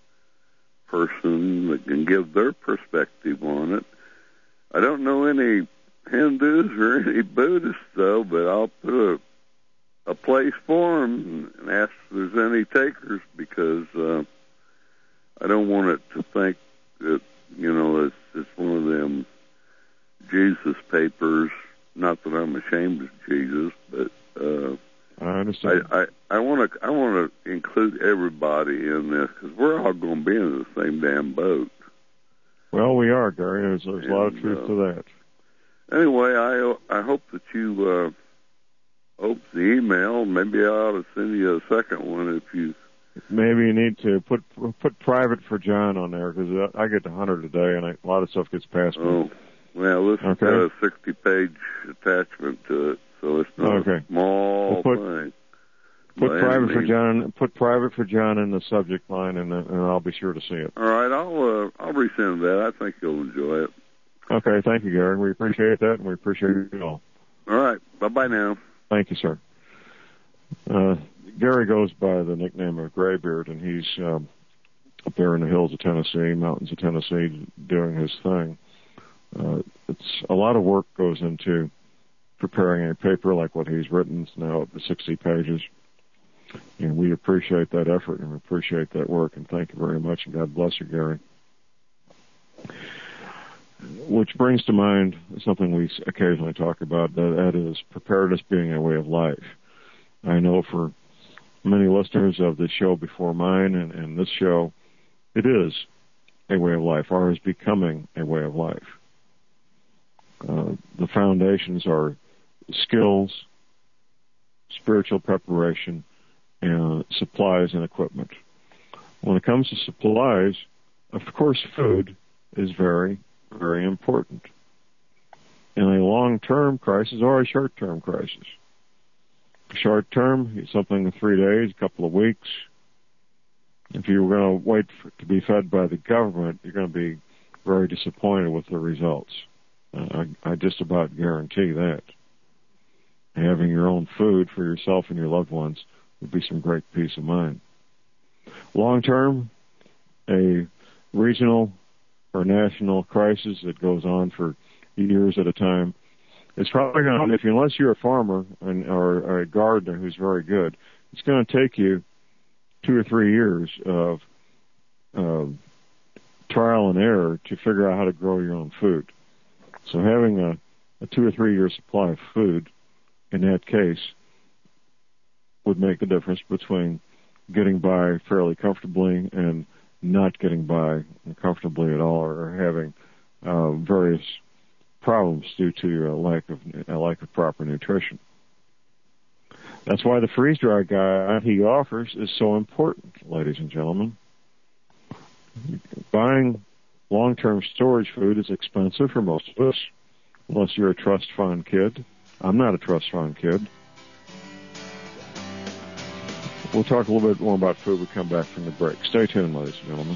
person that can give their perspective on it. I don't know any Hindus or any Buddhists, though, but I'll put a, a place for them and ask if there's any takers, because uh, I don't want it to think that, you know, it's, it's one of them Jesus papers. Not that I'm ashamed of Jesus, but uh,
I understand.
I I want to I want to include everybody in this, because we're all going to be in the same damn boat.
Well, we are, Gary. There's, there's
And,
a lot of truth
uh,
to that.
Anyway, I I hope that you uh, open the email. Maybe I ought to send you a second one if you.
Maybe you need to put put private for John on there, because I get one hundred a day, and I, a lot of stuff gets past me.
Oh, well, this has
Okay.
got a sixty-page attachment to it, so it's not
Okay.
a small
Well, put-
thing.
Put
By
private
any
for
means.
John. Put private for John in the subject line, and, and I'll be sure to see it.
All right, I'll uh, I'll resend that. I think you'll enjoy it.
Okay, thank you, Gary. We appreciate that, and we appreciate it all.
All right, bye bye now.
Thank you, sir. Uh, Gary goes by the nickname of Graybeard, and he's um, up there in the hills of Tennessee, mountains of Tennessee, doing his thing. Uh, it's a lot of work goes into preparing a paper like what he's written. It's now up to sixty pages. And we appreciate that effort, and we appreciate that work, and thank you very much, and God bless you, Gary. Which brings to mind something we occasionally talk about, that, that is preparedness being a way of life. I know for many listeners of the show before mine and, and this show, it is a way of life, or is becoming a way of life. Uh, the foundations are skills, spiritual preparation, and supplies and equipment. When it comes to supplies, of course, food is very, very important in a long-term crisis or a short-term crisis. Short-term, something in three days, a couple of weeks. If you're going to wait for, to be fed by the government, you're going to be very disappointed with the results. Uh, I, I just about guarantee that. Having your own food for yourself and your loved ones would be some great peace of mind. Long term, a regional or national crisis that goes on for years at a time, it's probably going to, if you, unless you're a farmer and, or, or a gardener who's very good, it's going to take you two or three years of uh, trial and error to figure out how to grow your own food. So having a, a two or three year supply of food in that case would make the difference between getting by fairly comfortably and not getting by comfortably at all, or having uh, various problems due to a lack of a lack of proper nutrition. That's why the freeze-dry guide he offers is so important, ladies and gentlemen. Buying long-term storage food is expensive for most of us, unless you're a trust fund kid. I'm not a trust fund kid. We'll talk a little bit more about food when we come back from the break. Stay tuned, ladies and gentlemen.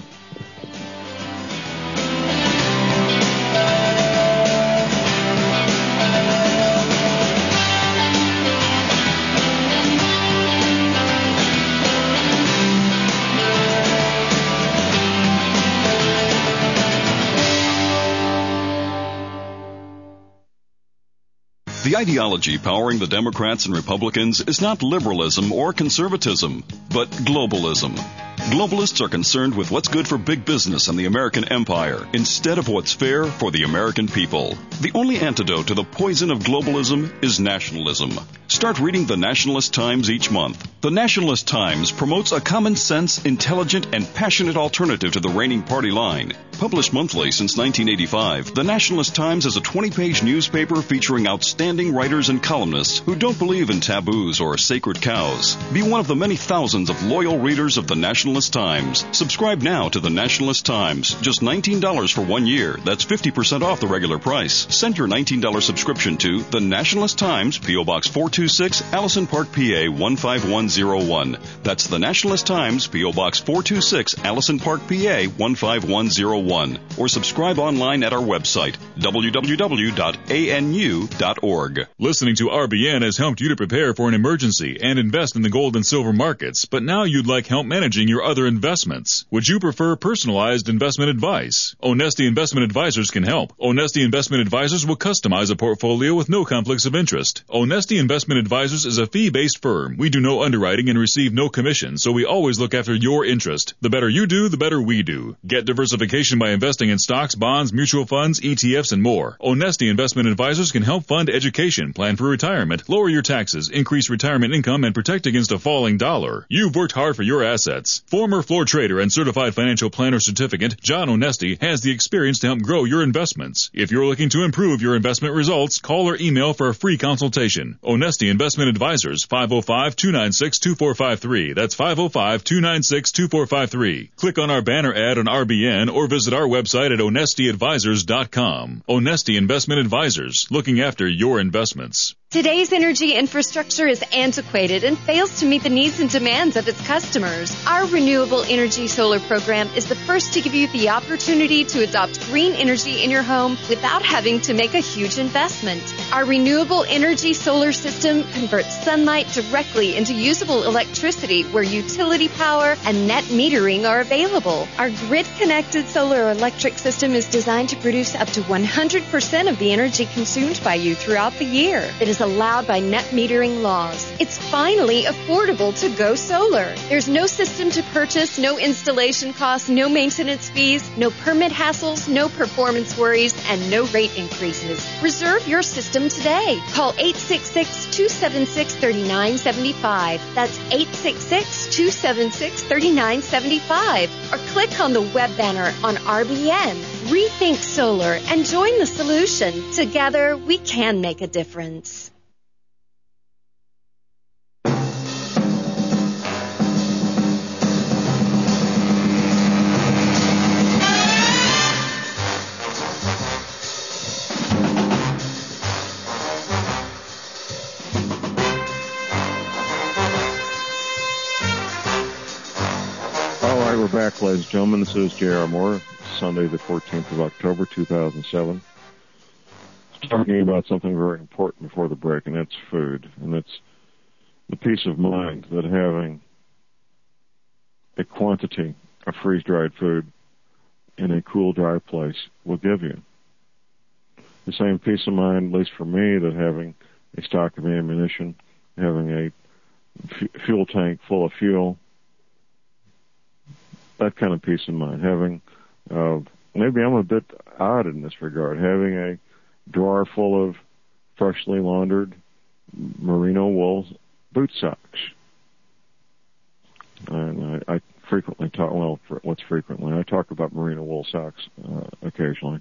The ideology powering the Democrats and Republicans is not liberalism or conservatism, but globalism. Globalists are concerned with what's good for big business and the American empire instead of what's fair for the American people. The only antidote to the poison of globalism is nationalism. Start reading the Nationalist Times each month. The Nationalist Times promotes a common sense, intelligent, and passionate alternative to the reigning party line. Published monthly since nineteen eighty-five, the Nationalist Times is a twenty-page newspaper featuring outstanding writers and columnists who don't believe in taboos or sacred cows. Be one of the many thousands of loyal readers of the Nationalist Times. Subscribe now to the Nationalist Times. Just nineteen dollars for one year. That's fifty percent off the regular price. Send your nineteen dollars subscription to the Nationalist Times, P O. Box four two six, Allison Park, P A one five one zero one. That's the Nationalist Times, P O. Box four two six, Allison Park, P A one five one zero one. Or subscribe online at our website, w w w dot a n u dot org.
Listening to R B N has helped you to prepare for an emergency and invest in the gold and silver markets, but now you'd like help managing your other investments. Would you prefer personalized investment advice? Onesti Investment Advisors can help. Onesti Investment Advisors will customize a portfolio with no conflicts of interest. Onesti Investment Advisors is a fee-based firm. We do no underwriting and receive no commission, so we always look after your interest. The better you do, the better we do. Get diversification by investing in stocks, bonds, mutual funds, E T Fs, and more. Onesti Investment Advisors can help fund education, plan for retirement, lower your taxes, increase retirement income, and protect against a falling dollar. You've worked hard for your assets. Former floor trader and certified financial planner certificate, John Onesti, has the experience to help grow your investments. If you're looking to improve your investment results, call or email for a free consultation. Onesti Investment Advisors, five oh five, two nine six, two four five three. That's five oh five, two nine six, two four five three. Click on our banner ad on R B N or visit our website at onesti advisors dot com. Onesti Investment Advisors, looking after your investments.
Today's energy infrastructure is antiquated and fails to meet the needs and demands of its customers. Our Renewable Energy Solar program is the first to give you the opportunity to adopt green energy in your home without having to make a huge investment. Our Renewable Energy Solar system converts sunlight directly into usable electricity where utility power and net metering are available. Our grid-connected solar electric system is designed to produce up to one hundred percent of the energy consumed by you throughout the year. It is allowed by net metering laws. It's finally affordable to go solar. There's no system to purchase, no installation costs, no maintenance fees, no permit hassles, no performance worries, and no rate increases. Reserve your system today. Call eight six six, two seven six, three nine seven five. That's eight six six, two seven six, three nine seven five. Or click on the web banner on R B N. Rethink solar and join the solution. Together, we can make a difference.
We're back, ladies and gentlemen. This is J R. Moore, Sunday the fourteenth of October, two thousand seven. Talking about something very important before the break, and that's food. And it's the peace of mind that having a quantity of freeze-dried food in a cool, dry place will give you. The same peace of mind, at least for me, that having a stock of ammunition, having a f- fuel tank full of fuel, that kind of peace of mind. Having, uh, maybe I'm a bit odd in this regard, having a drawer full of freshly laundered merino wool boot socks. And I, I frequently talk, well, for, what's frequently? I talk about merino wool socks uh, occasionally.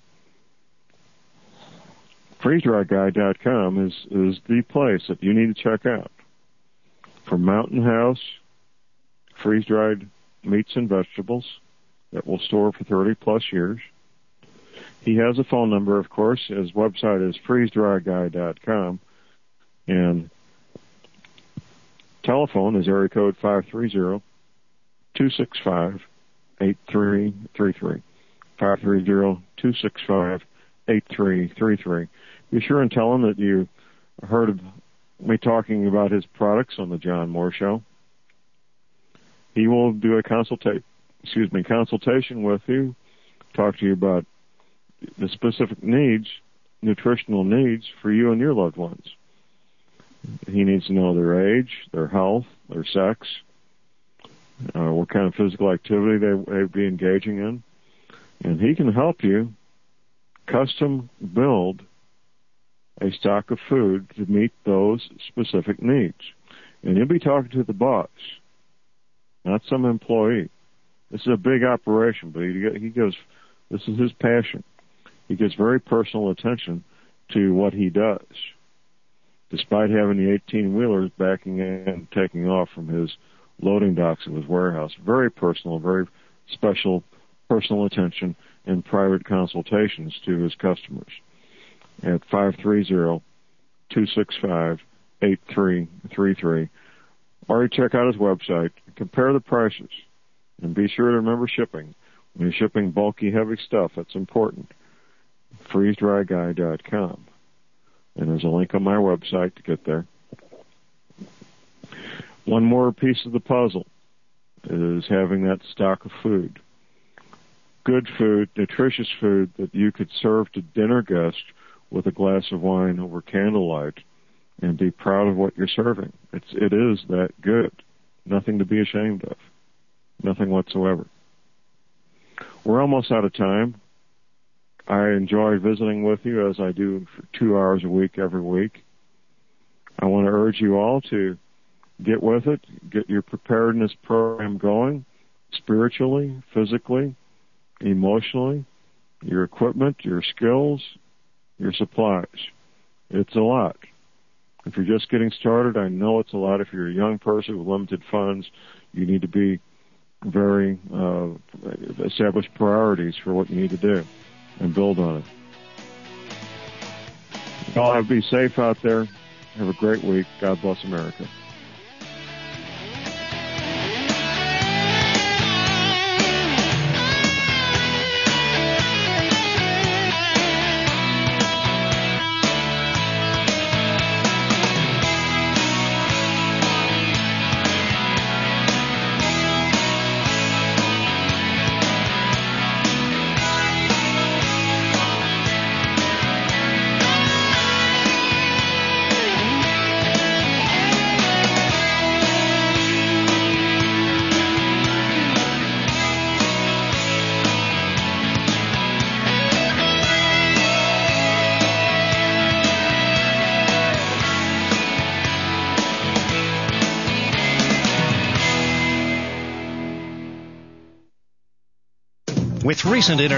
freeze dry guy dot com is, is the place that you need to check out. For Mountain House, freeze-dried meats and vegetables that will store for thirty plus years. He has a phone number, of course. His website is freeze dry guy dot com. And telephone is area code five three zero, two six five, eight three three three. five three zero, two six five, eight three three three. Be sure and tell him that you heard of me talking about his products on the John Moore Show. He will do a consulta- excuse me, consultation with you, talk to you about the specific needs, nutritional needs for you and your loved ones. He needs to know their age, their health, their sex, uh, what kind of physical activity they they be engaging in, and he can help you custom build a stock of food to meet those specific needs. And you'll be talking to the boss, not some employee. This is a big operation, but he, he goes, this is his passion. He gives very personal attention to what he does, despite having the eighteen-wheelers backing in and taking off from his loading docks of his warehouse. Very personal, very special personal attention and private consultations to his customers at five three zero, two six five, eight three three three. Or you check out his website, compare the prices, and be sure to remember shipping. When you're shipping bulky, heavy stuff, that's important. freeze dry guy dot com. And there's a link on my website to get there. One more piece of the puzzle is having that stock of food. Good food, nutritious food that you could serve to dinner guests with a glass of wine over candlelight and be proud of what you're serving. It's, it is that good. Nothing to be ashamed of. Nothing whatsoever. We're almost out of time. I enjoy visiting with you as I do for two hours a week every week. I want to urge you all to get with it, get your preparedness program going, spiritually, physically, emotionally, your equipment, your skills, your supplies. It's a lot. If you're just getting started, I know it's a lot. If you're a young person with limited funds, you need to be very uh, establish priorities for what you need to do and build on it. Y'all have be safe out there. Have a great week. God bless America.
With recent internet